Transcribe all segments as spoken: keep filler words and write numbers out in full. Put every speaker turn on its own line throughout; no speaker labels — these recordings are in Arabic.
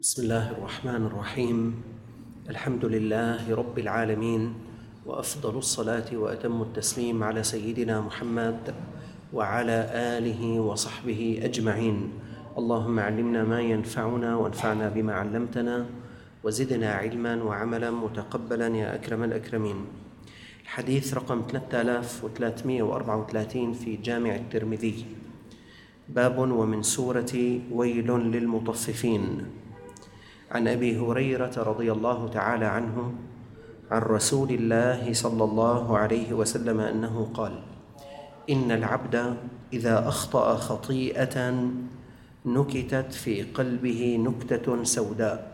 بسم الله الرحمن الرحيم. الحمد لله رب العالمين، وأفضل الصلاة وأتم التسليم على سيدنا محمد وعلى آله وصحبه أجمعين. اللهم علمنا ما ينفعنا وانفعنا بما علمتنا وزدنا علما وعملا متقبلا يا أكرم الأكرمين. الحديث رقم ثلاثة آلاف وثلاثمائة وأربعة وثلاثين في جامع الترمذي، باب ومن سورة ويل للمطففين. عن أبي هريرة رضي الله تعالى عنه عن رسول الله صلى الله عليه وسلم أنه قال: إن العبد إذا أخطأ خطيئة نكتت في قلبه نكتة سوداء،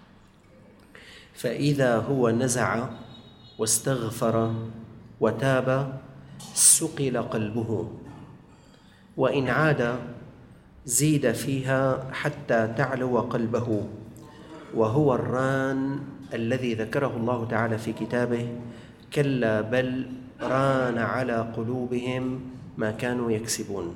فإذا هو نزع واستغفر وتاب سقل قلبه، وإن عاد زيد فيها حتى تعلو قلبه، وهو الران الذي ذكره الله تعالى في كتابه: كلا بل ران على قلوبهم ما كانوا يكسبون.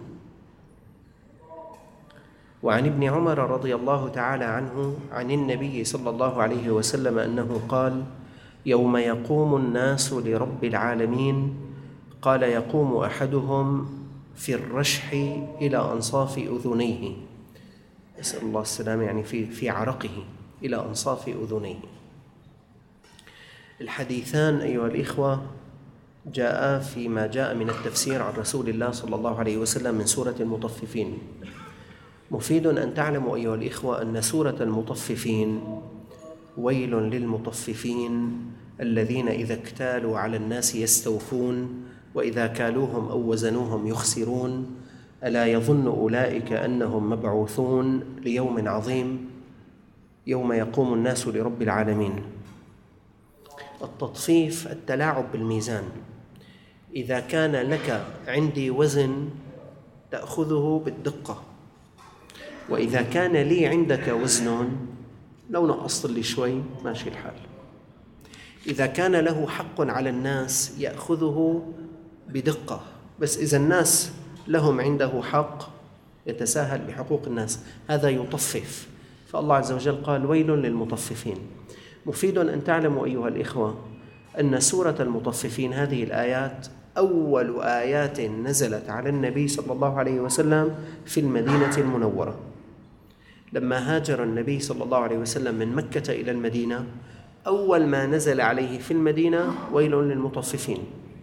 وعن ابن عمر رضي الله تعالى عنه عن النبي صلى الله عليه وسلم أنه قال: يوم يقوم الناس لرب العالمين، قال: يقوم أحدهم في الرشح إلى أنصاف أذنيه، أسأل الله السلامة، يعني في في عرقه إلى أنصاف أذنيه. الحديثان أيها الإخوة جاء فيما جاء من التفسير عن رسول الله صلى الله عليه وسلم من سورة المطففين. مفيد أن تعلموا أيها الإخوة أن سورة المطففين ويل للمطففين الذين إذا اكتالوا على الناس يستوفون، وإذا كالوهم أو وزنوهم يخسرون، ألا يظن أولئك أنهم مبعوثون ليوم عظيم يوم يقوم الناس لرب العالمين. التطفيف التلاعب بالميزان. إذا كان لك عندي وزن تأخذه بالدقة، وإذا كان لي عندك وزن لو نقصت لي شوي ماشي الحال. إذا كان له حق على الناس يأخذه بدقة، بس إذا الناس لهم عنده حق يتساهل بحقوق الناس، هذا يطفف. فالله عز وجل قال: ويل للمطففين. مفيد أن تعلموا أيها الإخوة أن سورة المطففين هذه الآيات أول آيات نزلت على النبي صلى الله عليه وسلم في المدينة المنورة. لما هاجر النبي صلى الله عليه وسلم من مكة إلى المدينة، أول ما نزل عليه في المدينة ويل للمطففين،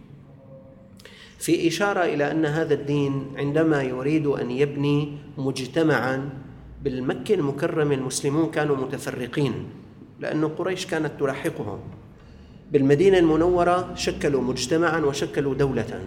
في إشارة إلى أن هذا الدين عندما يريد أن يبني مجتمعاً. بالمكة المكرمة المسلمون كانوا متفرقين لأن قريش كانت تلاحقهم. بالمدينة المنورة شكلوا مجتمعاً وشكلوا دولة.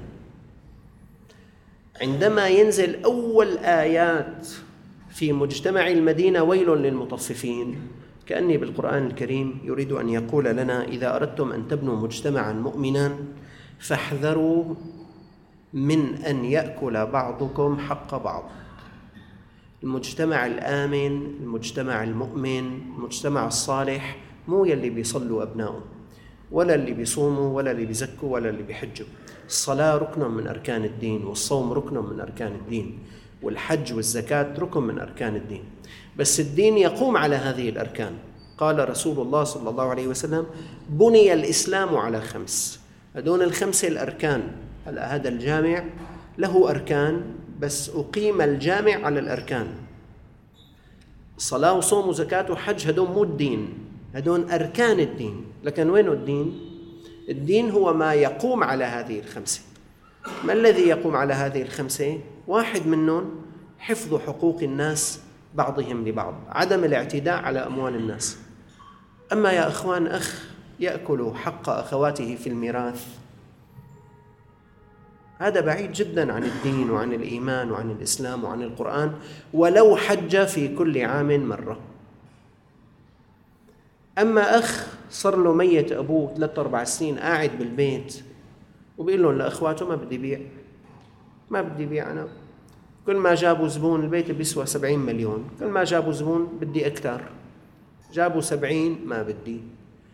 عندما ينزل أول آيات في مجتمع المدينة ويل للمطففين، كأني بالقرآن الكريم يريد أن يقول لنا: إذا أردتم أن تبنوا مجتمعاً مؤمناً فاحذروا من أن يأكل بعضكم حق بعض. المجتمع الآمن، المجتمع المؤمن، المجتمع الصالح مو يلي بيصلوا أبنائه، ولا اللي بيصوموا، ولا اللي بيزكوا، ولا اللي بيحجوا. الصلاة ركن من أركان الدين، والصوم ركن من أركان الدين، والحج والزكاة ركن من أركان الدين، بس الدين يقوم على هذه الأركان. قال رسول الله صلى الله عليه وسلم: بني الإسلام على خمس. هذول الخمسة الأركان. هذا الجامع له أركان، بس أقيم الجامع على الأركان. صلاة وصوم وزكاة وحج هدول مو الدين، هدول أركان الدين. لكن وين الدين؟ الدين هو ما يقوم على هذه الخمسة. ما الذي يقوم على هذه الخمسة؟ واحد منهم حفظ حقوق الناس بعضهم لبعض، عدم الاعتداء على أموال الناس. أما يا أخوان أخ يأكل حق أخواته في الميراث، هذا بعيد جدا عن الدين وعن الإيمان وعن الإسلام وعن القرآن، ولو حج في كل عام مرة. أما أخ صار له ميت أبوه ثلاثة أربع سنين قاعد بالبيت وبيقول لهم لأخواته: ما بدي بيع، ما بدي بيع، أنا كل ما جابوا زبون البيت بيسوى سبعين مليون، كل ما جابوا زبون بدي أكتر، جابوا سبعين ما بدي،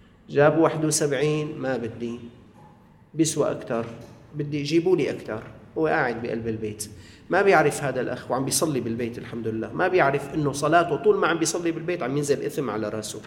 جابوا واحد وسبعين ما بدي، بيسوى أكتر، بدي يجيبوا لي أكتر. هو قاعد بقلب البيت، ما بيعرف هذا الأخ وعم بيصلي بالبيت الحمد لله، ما بيعرف إنه صلاته طول ما عم بيصلي بالبيت عم ينزل إثم على رأسه.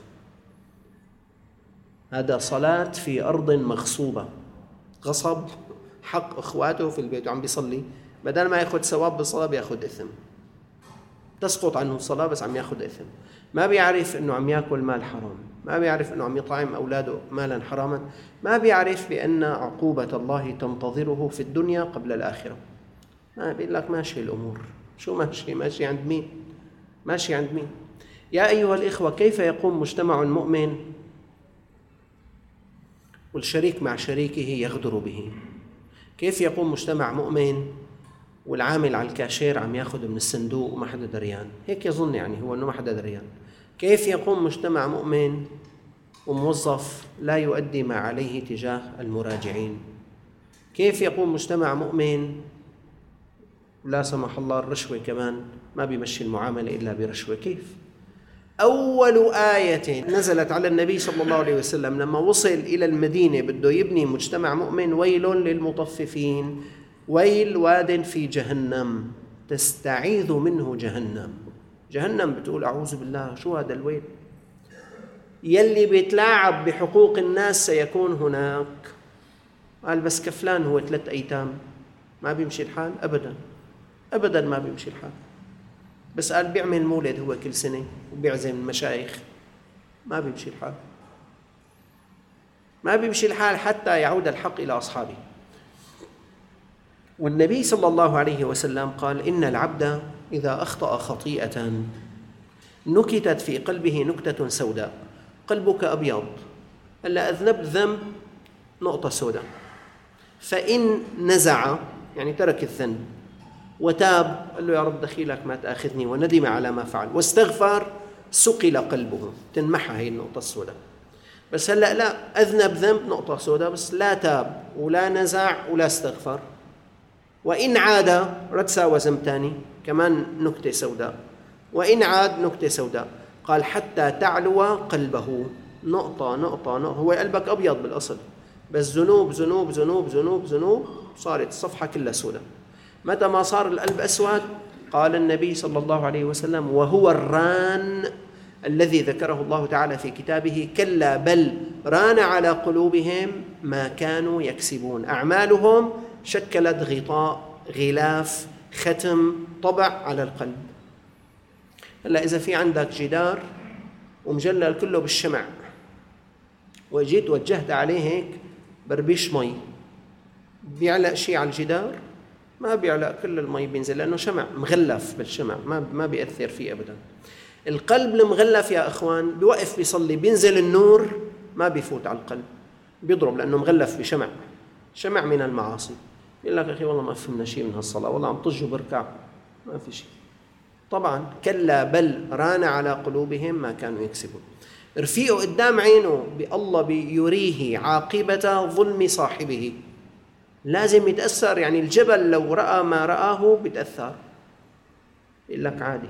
هذا صلاة في أرض مغصوبة، غصب حق إخواته في البيت وعم بيصلي، بدل ما يأخذ ثواب بالصلاة بيأخذ إثم، تسقط عنه الصلاة بس عم يأخذ إثم. ما بيعرف إنه عم يأكل مال حرام، ما بيعرف إنه عم يطعم أولاده مالا حراما، ما بيعرف بأن عقوبة الله تنتظره في الدنيا قبل الآخرة. ما بيقول لك ماشي الأمور، شو ماشي؟ ماشي عند مين؟ ماشي عند مين؟ يا أيها الإخوة، كيف يقوم مجتمع مؤمن والشريك مع شريكه يغدر به؟ كيف يقوم مجتمع مؤمن والعامل على الكاشير عم ياخذ من الصندوق وما حدا دريان؟ هيك يظن يعني هو انه ما حدا دريان. كيف يقوم مجتمع مؤمن وموظف لا يؤدي ما عليه تجاه المراجعين؟ كيف يقوم مجتمع مؤمن لا سمح الله الرشوة كمان ما بيمشي المعاملة إلا برشوة؟ كيف؟ أول آية نزلت على النبي صلى الله عليه وسلم لما وصل إلى المدينة بده يبني مجتمع مؤمن: ويل للمطففين، ويل واد في جهنم تستعيذ منه جهنم. جهنم بتقول أعوذ بالله، شو هذا الويل؟ يلي بيتلاعب بحقوق الناس سيكون هناك. قال بس كفلان هو ثلاث أيتام، ما بيمشي الحال أبدا أبدا، ما بيمشي الحال. بس قال بيعمل مولد هو كل سنة وبيعزم المشايخ، ما بيمشي الحال، ما بيمشي الحال حتى يعود الحق إلى أصحابه. والنبي صلى الله عليه وسلم قال: إن العبد إذا أخطأ خطيئة نكتت في قلبه نكتة سوداء. قلبك أبيض، ألا أذنبت ذنب نقطة سوداء، فإن نزع يعني ترك الذنب وتاب، قال له يا رب دخيلك ما تأخذني، وندم على ما فعل واستغفر، سقل قلبه، تنمحى هي النقطة السوداء. بس هلأ لا، أذنب ذنب نقطة سوداء بس لا تاب ولا نزع ولا استغفر، وإن عاد رد ساوى ذنب تاني كمان نكتة سوداء، وإن عاد نكتة سوداء. قال حتى تعلو قلبه، نقطة نقطة نقطة. هو قلبك أبيض بالأصل، بس ذنوب ذنوب ذنوب ذنوب ذنوب صارت الصفحة كلها سوداء. متى ما صار القلب أسود؟ قال النبي صلى الله عليه وسلم: وهو الران الذي ذكره الله تعالى في كتابه: كلا بل ران على قلوبهم ما كانوا يكسبون. أعمالهم شكلت غطاء، غلاف، ختم، طبع على القلب. هلا إذا في عندك جدار ومجلل كله بالشمع وجيت وجهت عليه هيك بربيش مي، بيعلق شيء على الجدار؟ ما بيعلق، كل المي بينزل لأنه شمع مغلف بالشمع، ما ما بيأثر فيه أبدا. القلب المغلف يا أخوان بيوقف بيصلي، بينزل النور ما بيفوت على القلب، بيضرب لأنه مغلف بشمع، شمع من المعاصي. يقول لك أخي والله ما فهمنا شيء من هالصلاة، والله عم طج وبركع، ما في شيء. طبعا كلا بل ران على قلوبهم ما كانوا يكسبون. رفيقه قدام عينه بالله بيريه عاقبة ظلم صاحبه، لازم يتأثر. يعني الجبل لو رأى ما رآه بيتأثر، يقول لك عادي.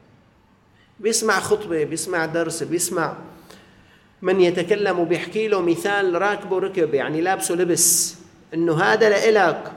بيسمع خطبة، بيسمع درس، بيسمع من يتكلم وبيحكي له مثال راكبه ركب، يعني لابسه لبس، إنه هذا لإلك،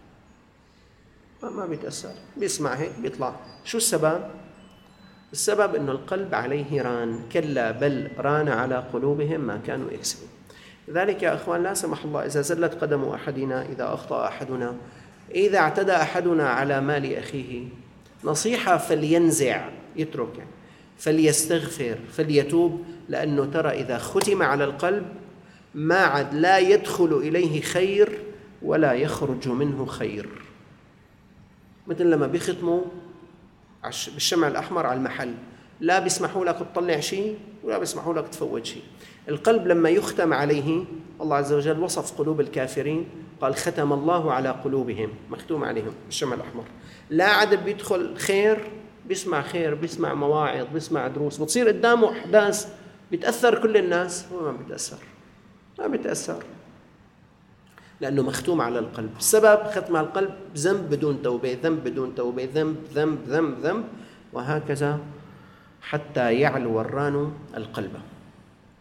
ما بيتأثر، بيسمع هيك بيطلع. شو السبب؟ السبب إنه القلب عليه ران. كلا بل ران على قلوبهم ما كانوا يكسبون. لذلك يا أخوان لا سمح الله إذا زلت قدم أحدنا، إذا أخطأ أحدنا، إذا اعتدى أحدنا على مال أخيه، نصيحة: فلينزع، يترك يعني، فليستغفر، فليتوب. لأنه ترى إذا ختم على القلب ما عاد لا يدخل إليه خير ولا يخرج منه خير. مثل لما بيختموا بالشمع الأحمر على المحل، لا بيسمحوا لك تطلع شيء ولا بيسمحوا لك تفوت شيء. القلب لما يختم عليه، الله عز وجل وصف قلوب الكافرين قال: ختم الله على قلوبهم، مختوم عليهم بالشمع الأحمر، لا عاد بيدخل خير، بيسمع خير، بيسمع مواعظ، بيسمع دروس، بتصير قدامه أحداث بتأثر كل الناس، هو ما بيتأثر، ما بيتأثر لأنه مختوم على القلب. السبب ختم على القلب: ذنب بدون توبة، ذنب بدون توبة، ذنب ذنب ذنب ذنب، وهكذا حتى يعلو الران القلب.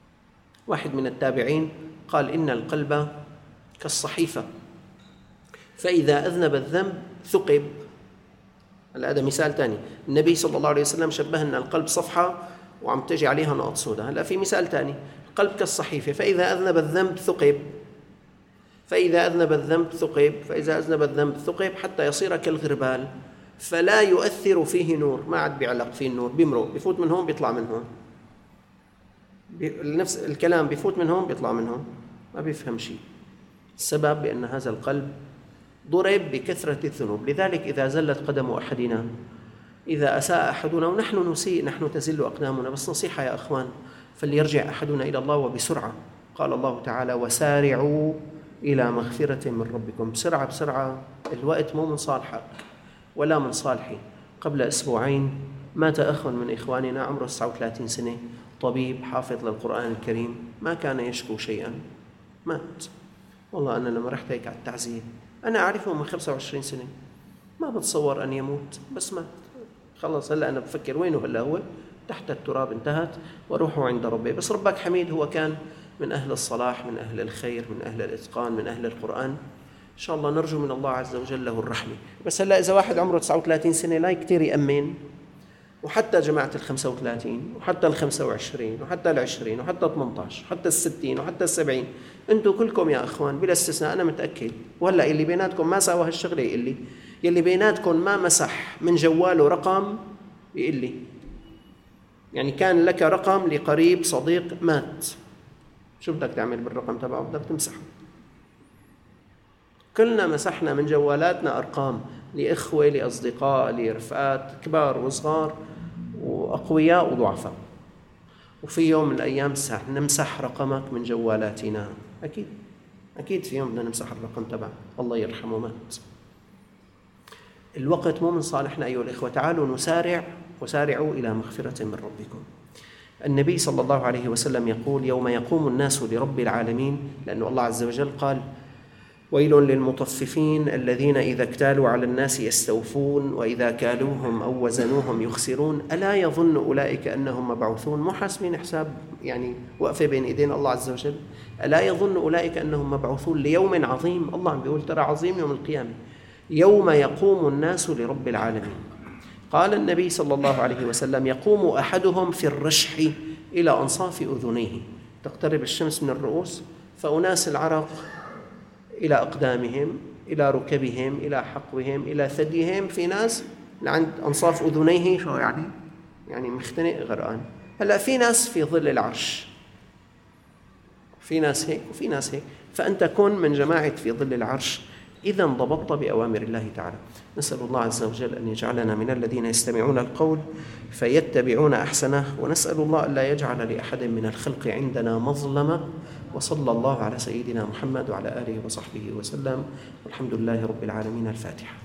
واحد من التابعين قال: إن القلب كالصحيفة فإذا أذنب الذنب ثقب. هذا مثال ثاني. النبي صلى الله عليه وسلم شبه أن القلب صفحة وعم تجي عليها نقط سوداء. هلا في مثال ثاني، القلب كالصحيفة، فإذا أذنب الذنب ثقب، فإذا أذنب الذنب ثقب، فإذا أذنب الذنب ثقب حتى يصير كالغربال، فلا يؤثر فيه نور، ما عاد بيعلق فيه النور، بيمرق، بيفوت من هون بيطلع من هون، نفس الكلام بيفوت من هون بيطلع من هون، ما بيفهم شيء. السبب بأن هذا القلب ضرب بكثرة الذنوب. لذلك إذا زلت قدم أحدنا، إذا أساء أحدنا، ونحن نسيء، نحن تزل أقدامنا، بس نصيحة يا أخوان، فليرجع أحدنا إلى الله وبسرعة. قال الله تعالى: وسارعوا إلى مغفرة من ربكم. بسرعة بسرعة، الوقت مو من صالحك ولا من صالحي. قبل أسبوعين مات أخ من إخواننا عمره تسعة وثلاثين سنة، طبيب حافظ للقرآن الكريم، ما كان يشكو شيئا، مات. والله أنا لما رحت هيك على التعزية، أنا أعرفه من خمسة وعشرين سنة، ما بتصور أن يموت، بس مات. خلص هلأ أنا بفكر وينه هلأ، هو تحت التراب، انتهت، وروحه عند ربي. بس ربك حميد، هو كان من أهل الصلاح، من أهل الخير، من أهل الإتقان، من أهل القرآن. إن شاء الله نرجو من الله عز وجل له الرحمة. بس هلأ إذا واحد عمره تسعة وثلاثين سنة لا كتير يأمن، وحتى جماعة الخمسة وثلاثين، وحتى الخمسة وعشرين، وحتى العشرين، وحتى ثمانية عشر، وحتى الستين، وحتى السبعين، أنتم كلكم يا أخوان بلا استثناء أنا متأكد. وهلأ اللي بيناتكم ما سوى هالشغلة يقول لي، يلي بيناتكم ما مسح من جواله رقم يقول لي، يعني كان لك رقم لقريب صديق مات، شو بدك تعمل بالرقم تبعه؟ بدك تمسحه. كلنا مسحنا من جوالاتنا أرقام لإخوة، لأصدقاء، لرفقات، كبار وصغار، وأقوياء وضعفاء. وفي يوم من الأيام نمسح رقمك من جوالاتنا، أكيد أكيد في يوم بدنا نمسح الرقم تبعه، الله يرحمه مات. الوقت مو من صالحنا أيها الإخوة، تعالوا نسارع، وسارعوا إلى مغفرة من ربكم. النبي صلى الله عليه وسلم يقول: يوم يقوم الناس لرب العالمين، لأن الله عز وجل قال: ويل للمطففين الذين إذا اكتالوا على الناس يستوفون وإذا كالوهم أو وزنوهم يخسرون ألا يظن أولئك أنهم مبعوثون. مو حاسبين حساب، يعني وقفة بين إيدين الله عز وجل. ألا يظن أولئك أنهم مبعوثون ليوم عظيم. الله عم بيقول ترى عظيم يوم القيامة، يوم يقوم الناس لرب العالمين. قال النبي صلى الله عليه وسلم: يقوم أحدهم في الرشح إلى أنصاف أذنيه، تقترب الشمس من الرؤوس، فأناس العرق إلى أقدامهم، إلى ركبهم، إلى حقوهم، إلى ثديهم، في ناس لعند أنصاف أذنيه. شو يعني؟ يعني مختنق غرقان. هلأ في ناس في ظل العرش، في ناس هيك وفي ناس هيك، فأنت كن من جماعة في ظل العرش إذا انضبطت بأوامر الله تعالى. نسأل الله عز وجل أن يجعلنا من الذين يستمعون القول فيتبعون أحسنه، ونسأل الله أن لا يجعل لأحد من الخلق عندنا مظلمة. وصلى الله على سيدنا محمد وعلى آله وصحبه وسلم، والحمد لله رب العالمين. الفاتحة.